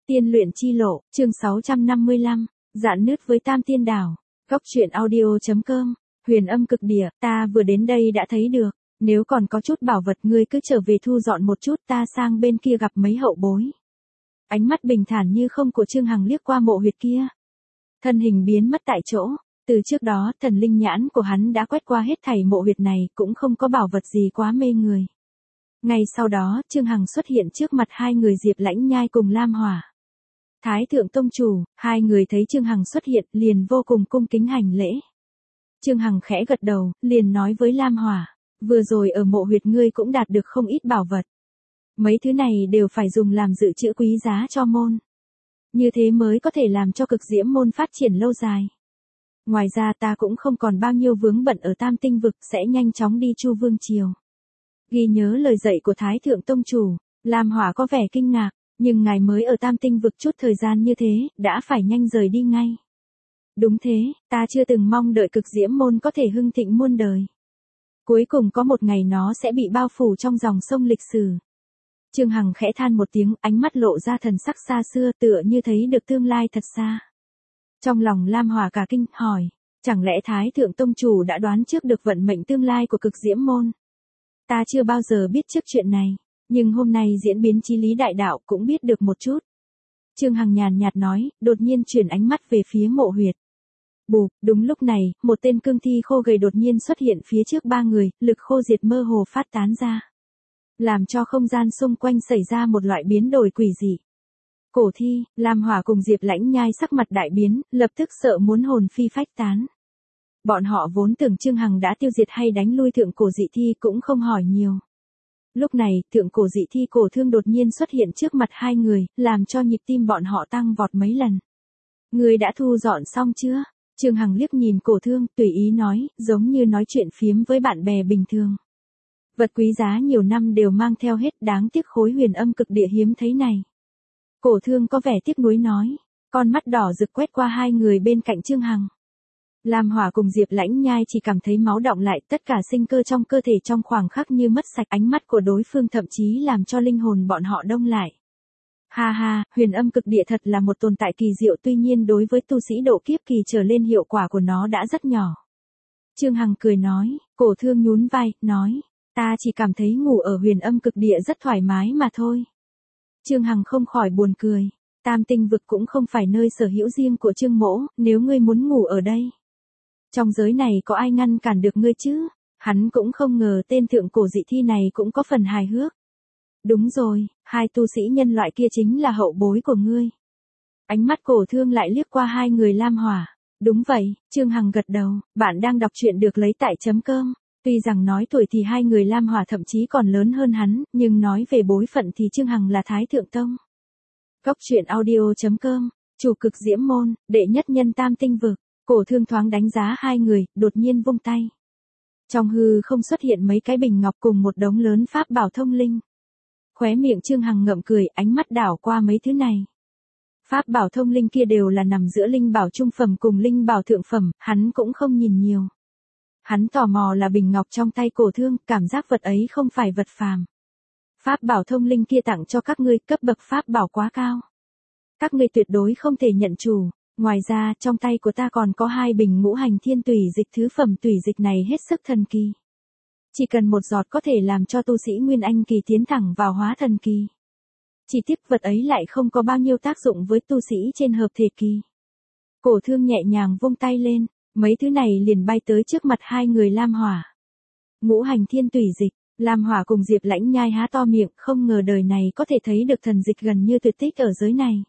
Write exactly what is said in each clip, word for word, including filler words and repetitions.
Tiên luyện chi lộ, chương sáu trăm năm mươi lăm, dạn nứt với Tam Tiên Đảo. Góc truyện audio.com, Huyền Âm Cực Địa, ta vừa đến đây đã thấy được, nếu còn có chút bảo vật ngươi cứ trở về thu dọn một chút, ta sang bên kia gặp mấy hậu bối. Ánh mắt bình thản như không của Trương Hằng liếc qua mộ huyệt kia. Thân hình biến mất tại chỗ, từ trước đó thần linh nhãn của hắn đã quét qua hết thảy mộ huyệt này, cũng không có bảo vật gì quá mê người. Ngay sau đó, Trương Hằng xuất hiện trước mặt hai người Diệp Lãnh Nhai cùng Lam Hỏa. Thái thượng tông chủ, hai người thấy Trương Hằng xuất hiện, liền vô cùng cung kính hành lễ. Trương Hằng khẽ gật đầu, liền nói với Lam Hỏa, vừa rồi ở mộ huyệt ngươi cũng đạt được không ít bảo vật. Mấy thứ này đều phải dùng làm dự trữ quý giá cho môn. Như thế mới có thể làm cho cực diễm môn phát triển lâu dài. Ngoài ra ta cũng không còn bao nhiêu vướng bận ở Tam Tinh Vực, sẽ nhanh chóng đi Chu Vương Triều. Ghi nhớ lời dạy của Thái thượng tông chủ, Lam Hỏa có vẻ kinh ngạc, nhưng ngài mới ở Tam Tinh Vực chút thời gian như thế, đã phải nhanh rời đi ngay. Đúng thế, ta chưa từng mong đợi cực diễm môn có thể hưng thịnh muôn đời. Cuối cùng có một ngày nó sẽ bị bao phủ trong dòng sông lịch sử. Trương Hằng khẽ than một tiếng, ánh mắt lộ ra thần sắc xa xưa, tựa như thấy được tương lai thật xa. Trong lòng Lam Hỏa cả kinh, hỏi, chẳng lẽ Thái thượng tông chủ đã đoán trước được vận mệnh tương lai của cực diễm môn? Ta chưa bao giờ biết trước chuyện này, nhưng hôm nay diễn biến chí lý đại đạo cũng biết được một chút. Trương Hằng nhàn nhạt nói, đột nhiên chuyển ánh mắt về phía mộ huyệt. Bụp, đúng lúc này, một tên cương thi khô gầy đột nhiên xuất hiện phía trước ba người, lực khô diệt mơ hồ phát tán ra, làm cho không gian xung quanh xảy ra một loại biến đổi quỷ dị. Cổ thi, Lam Hỏa cùng Diệp Lãnh Nhai sắc mặt đại biến, lập tức sợ muốn hồn phi phách tán. Bọn họ vốn tưởng Trương Hằng đã tiêu diệt hay đánh lui thượng cổ dị thi, cũng không hỏi nhiều. Lúc này, thượng cổ dị thi Cổ Thương đột nhiên xuất hiện trước mặt hai người, làm cho nhịp tim bọn họ tăng vọt mấy lần. Người đã thu dọn xong chưa? Trương Hằng liếc nhìn Cổ Thương, tùy ý nói, giống như nói chuyện phiếm với bạn bè bình thường. Vật quý giá nhiều năm đều mang theo hết, đáng tiếc khối huyền âm cực địa hiếm thấy này. Cổ Thương có vẻ tiếc nuối nói, con mắt đỏ rực quét qua hai người bên cạnh Trương Hằng. Lam Hỏa cùng Diệp Lãnh Nhai chỉ cảm thấy máu đọng lại, tất cả sinh cơ trong cơ thể trong khoảng khắc như mất sạch, ánh mắt của đối phương thậm chí làm cho linh hồn bọn họ đông lại. Ha ha, huyền âm cực địa thật là một tồn tại kỳ diệu, tuy nhiên đối với tu sĩ độ kiếp kỳ trở lên hiệu quả của nó đã rất nhỏ. Trương Hằng cười nói, Cổ Thương nhún vai, nói, ta chỉ cảm thấy ngủ ở huyền âm cực địa rất thoải mái mà thôi. Trương Hằng không khỏi buồn cười, Tam Tinh Vực cũng không phải nơi sở hữu riêng của Trương Mỗ, nếu ngươi muốn ngủ ở đây, trong giới này có ai ngăn cản được ngươi chứ? Hắn cũng không ngờ tên thượng cổ dị thi này cũng có phần hài hước. Đúng rồi, hai tu sĩ nhân loại kia chính là hậu bối của ngươi. Ánh mắt Cổ Thương lại liếc qua hai người Lam Hỏa. Đúng vậy, Trương Hằng gật đầu, bạn đang đọc truyện được lấy tại chấm cơm. Tuy rằng nói tuổi thì hai người Lam Hỏa thậm chí còn lớn hơn hắn, nhưng nói về bối phận thì Trương Hằng là Thái thượng tông. Góc truyện audio.com, chủ cực diễm môn, đệ nhất nhân Tam Tinh Vực. Cổ Thương thoáng đánh giá hai người, đột nhiên vung tay. Trong hư không xuất hiện mấy cái bình ngọc cùng một đống lớn pháp bảo thông linh. Khóe miệng Trương Hằng ngậm cười, ánh mắt đảo qua mấy thứ này. Pháp bảo thông linh kia đều là nằm giữa linh bảo trung phẩm cùng linh bảo thượng phẩm, hắn cũng không nhìn nhiều. Hắn tò mò là bình ngọc trong tay Cổ Thương, cảm giác vật ấy không phải vật phàm. Pháp bảo thông linh kia tặng cho các ngươi, cấp bậc pháp bảo quá cao. Các ngươi tuyệt đối không thể nhận chủ. Ngoài ra, trong tay của ta còn có hai bình ngũ hành thiên tùy dịch, thứ phẩm tùy dịch này hết sức thần kỳ. Chỉ cần một giọt có thể làm cho tu sĩ Nguyên Anh kỳ tiến thẳng vào hóa thần kỳ. Chỉ tiếc vật ấy lại không có bao nhiêu tác dụng với tu sĩ trên hợp thể kỳ. Cổ Thương nhẹ nhàng vung tay lên, mấy thứ này liền bay tới trước mặt hai người Lam Hỏa. Ngũ hành thiên tùy dịch, Lam Hỏa cùng Diệp Lãnh Nhai há to miệng, không ngờ đời này có thể thấy được thần dịch gần như tuyệt tích ở giới này.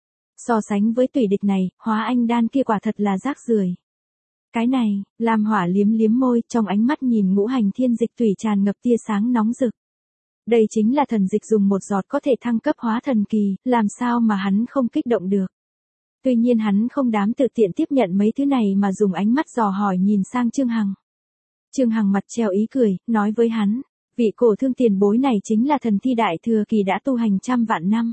So sánh với tùy địch này, hóa anh đan kia quả thật là rác rưởi. Cái này, Lam Hỏa liếm liếm môi, trong ánh mắt nhìn ngũ hành thiên dịch tùy tràn ngập tia sáng nóng rực. Đây chính là thần dịch dùng một giọt có thể thăng cấp hóa thần kỳ, làm sao mà hắn không kích động được. Tuy nhiên hắn không dám tự tiện tiếp nhận mấy thứ này mà dùng ánh mắt dò hỏi nhìn sang Trương Hằng. Trương Hằng mặt treo ý cười, nói với hắn, vị Cổ Thương tiền bối này chính là thần thi đại thừa kỳ đã tu hành trăm vạn năm.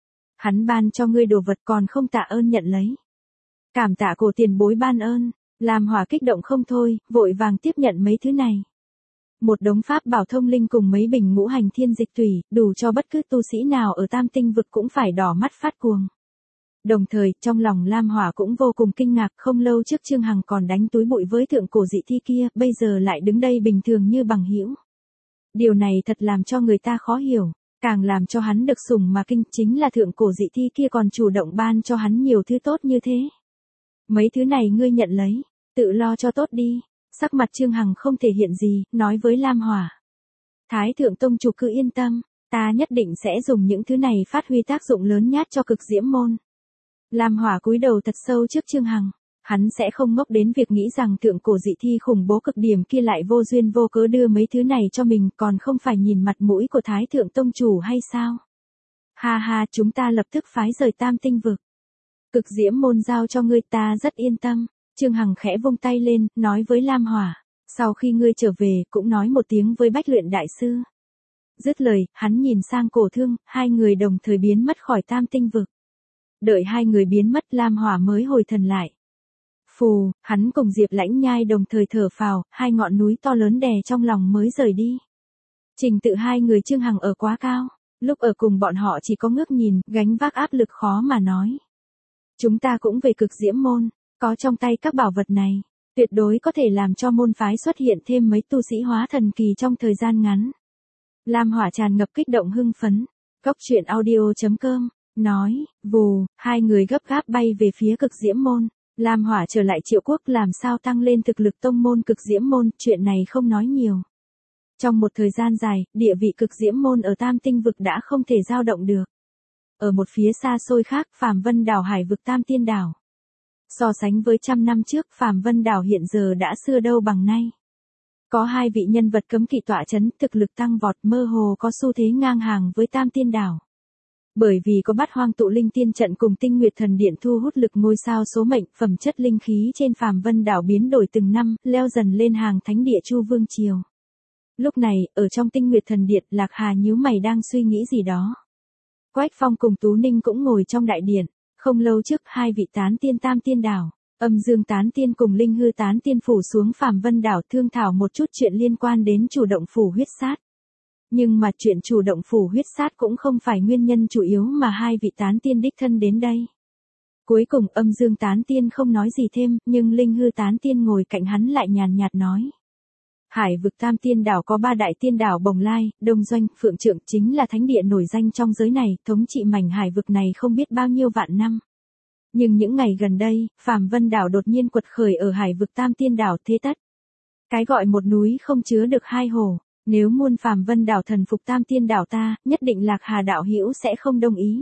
Hắn ban cho ngươi đồ vật còn không tạ ơn nhận lấy. Cảm tạ Cổ tiền bối ban ơn, Lam Hỏa kích động không thôi, vội vàng tiếp nhận mấy thứ này. Một đống pháp bảo thông linh cùng mấy bình ngũ hành thiên dịch tùy, đủ cho bất cứ tu sĩ nào ở Tam Tinh Vực cũng phải đỏ mắt phát cuồng. Đồng thời, trong lòng Lam Hỏa cũng vô cùng kinh ngạc, không lâu trước Trương Hằng còn đánh túi bụi với thượng cổ dị thi kia, bây giờ lại đứng đây bình thường như bằng hữu. Điều này thật làm cho người ta khó hiểu, càng làm cho hắn được sủng mà kinh chính là thượng cổ dị thi kia còn chủ động ban cho hắn nhiều thứ tốt như thế. Mấy thứ này ngươi nhận lấy, tự lo cho tốt đi. Sắc mặt Trương Hằng không thể hiện gì, nói với Lam Hỏa. Thái thượng tông chủ cứ yên tâm, ta nhất định sẽ dùng những thứ này phát huy tác dụng lớn nhất cho cực diễm môn. Lam Hỏa cúi đầu thật sâu trước Trương Hằng, hắn sẽ không ngốc đến việc nghĩ rằng thượng cổ dị thi khủng bố cực điểm kia lại vô duyên vô cớ đưa mấy thứ này cho mình, còn không phải nhìn mặt mũi của Thái thượng tông chủ hay sao? Ha ha, chúng ta lập tức phái rời Tam Tinh vực. Cực diễm môn giao cho ngươi, ta rất yên tâm. Trương Hằng khẽ vung tay lên, nói với Lam Hỏa, sau khi ngươi trở về, cũng nói một tiếng với Bách Luyện đại sư. Dứt lời, hắn nhìn sang Cổ Thương, hai người đồng thời biến mất khỏi Tam Tinh vực. Đợi hai người biến mất, Lam Hỏa mới hồi thần lại. Phù, hắn cùng Diệp Lãnh Nhai đồng thời thở phào, hai ngọn núi to lớn đè trong lòng mới rời đi. Trình tự hai người Trương Hằng ở quá cao, lúc ở cùng bọn họ chỉ có ngước nhìn, gánh vác áp lực khó mà nói. Chúng ta cũng về cực diễm môn, có trong tay các bảo vật này, tuyệt đối có thể làm cho môn phái xuất hiện thêm mấy tu sĩ hóa thần kỳ trong thời gian ngắn. Lam Hỏa tràn ngập kích động hưng phấn, góc truyện audio chấm com, nói, vù, hai người gấp gáp bay về phía cực diễm môn. Lam Hỏa trở lại Triệu Quốc làm sao tăng lên thực lực tông môn cực diễm môn, chuyện này không nói nhiều. Trong một thời gian dài, địa vị cực diễm môn ở Tam Tinh vực đã không thể dao động được. Ở một phía xa xôi khác, Phàm Vân đảo hải vực Tam Tiên đảo. So sánh với trăm năm trước, Phàm Vân đảo hiện giờ đã xưa đâu bằng nay. Có hai vị nhân vật cấm kỵ tọa chấn, thực lực tăng vọt, mơ hồ có xu thế ngang hàng với Tam Tiên đảo. Bởi vì có Bát Hoang tụ linh tiên trận cùng Tinh Nguyệt thần điện thu hút lực ngôi sao số mệnh, phẩm chất linh khí trên Phàm Vân đảo biến đổi từng năm, leo dần lên hàng thánh địa Chu Vương triều. Lúc này, ở trong Tinh Nguyệt thần điện, Lạc Hà nhíu mày đang suy nghĩ gì đó. Quách Phong cùng Tú Ninh cũng ngồi trong đại điện, không lâu trước hai vị tán tiên Tam Tiên đảo, Âm Dương tán tiên cùng Linh Hư tán tiên phủ xuống Phàm Vân đảo thương thảo một chút chuyện liên quan đến chủ động phủ huyết sát. Nhưng mà chuyện chủ động phủ huyết sát cũng không phải nguyên nhân chủ yếu mà hai vị tán tiên đích thân đến đây. Cuối cùng Âm Dương tán tiên không nói gì thêm, nhưng Linh Hư tán tiên ngồi cạnh hắn lại nhàn nhạt nói. Hải vực Tam Tiên đảo có ba đại tiên đảo Bồng Lai, Đông Doanh, Phượng Trượng chính là thánh địa nổi danh trong giới này, thống trị mảnh hải vực này không biết bao nhiêu vạn năm. Nhưng những ngày gần đây, Phàm Vân đảo đột nhiên quật khởi ở hải vực Tam Tiên đảo, thế tất. Cái gọi một núi không chứa được hai hồ, nếu muôn Phàm Vân đảo thần phục Tam Tiên đảo ta, nhất định Lạc Hà đạo hữu sẽ không đồng ý.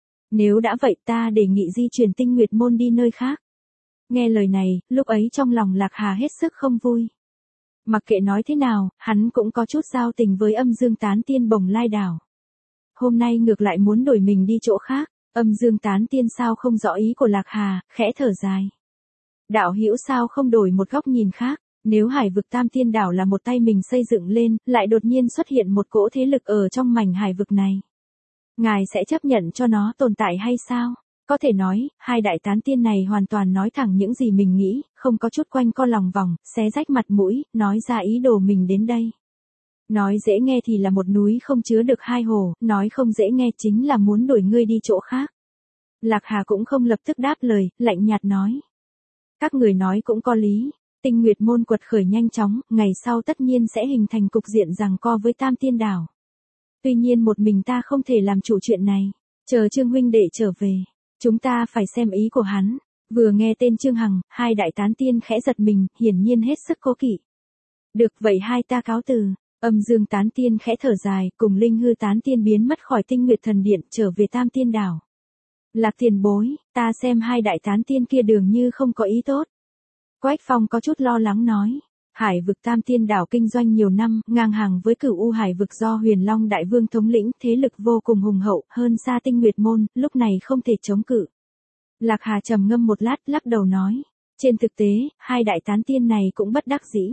Nếu đã vậy ta đề nghị di chuyển Tinh Nguyệt môn đi nơi khác. Nghe lời này, lúc ấy trong lòng Lạc Hà hết sức không vui. Mặc kệ nói thế nào, hắn cũng có chút giao tình với Âm Dương tán tiên Bồng Lai đảo. Hôm nay ngược lại muốn đổi mình đi chỗ khác, Âm Dương tán tiên sao không rõ ý của Lạc Hà, khẽ thở dài. Đạo hữu sao không đổi một góc nhìn khác, nếu hải vực Tam Tiên đảo là một tay mình xây dựng lên, lại đột nhiên xuất hiện một cỗ thế lực ở trong mảnh hải vực này. Ngài sẽ chấp nhận cho nó tồn tại hay sao? Có thể nói, hai đại tán tiên này hoàn toàn nói thẳng những gì mình nghĩ, không có chút quanh co lòng vòng, xé rách mặt mũi, nói ra ý đồ mình đến đây. Nói dễ nghe thì là một núi không chứa được hai hồ, nói không dễ nghe chính là muốn đuổi ngươi đi chỗ khác. Lạc Hà cũng không lập tức đáp lời, lạnh nhạt nói. Các người nói cũng có lý, Tinh Nguyệt môn quật khởi nhanh chóng, ngày sau tất nhiên sẽ hình thành cục diện giằng co với Tam Tiên đảo. Tuy nhiên một mình ta không thể làm chủ chuyện này, chờ Trương huynh đệ trở về. Chúng ta phải xem ý của hắn. Vừa nghe tên Trương Hằng, hai đại tán tiên khẽ giật mình, hiển nhiên hết sức cố kỵ. Được vậy hai ta cáo từ. Âm Dương tán tiên khẽ thở dài, cùng Linh Hư tán tiên biến mất khỏi Tinh Nguyệt thần điện, trở về Tam Tiên đảo. Lạc tiền bối, ta xem hai đại tán tiên kia dường như không có ý tốt. Quách Phong có chút lo lắng nói. Hải vực Tam Tiên đảo kinh doanh nhiều năm, ngang hàng với Cửu U hải vực do Huyền Long đại vương thống lĩnh, thế lực vô cùng hùng hậu, hơn xa Tinh Nguyệt môn, lúc này không thể chống cự. Lạc Hà trầm ngâm một lát, lắc đầu nói, trên thực tế, hai đại tán tiên này cũng bất đắc dĩ.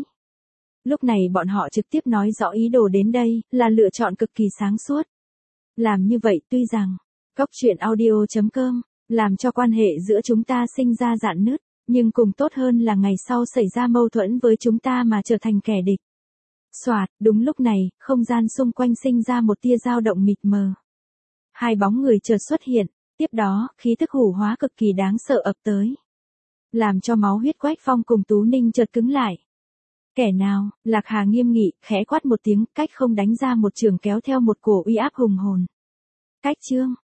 Lúc này bọn họ trực tiếp nói rõ ý đồ đến đây, là lựa chọn cực kỳ sáng suốt. Làm như vậy tuy rằng, góc truyện audio chấm com, làm cho quan hệ giữa chúng ta sinh ra rạn nứt. Nhưng cùng tốt hơn là ngày sau xảy ra mâu thuẫn với chúng ta mà trở thành kẻ địch. Soạt, đúng lúc này, không gian xung quanh sinh ra một tia dao động mịt mờ. Hai bóng người chợt xuất hiện, Tiếp đó, khí tức hủ hóa cực kỳ đáng sợ ập tới. Làm cho máu huyết Quách Phong cùng Tú Ninh chợt cứng lại. Kẻ nào? Lạc Hà nghiêm nghị, khẽ quát một tiếng, cách không đánh ra một trường kéo theo một cổ uy áp hùng hồn. Cách chương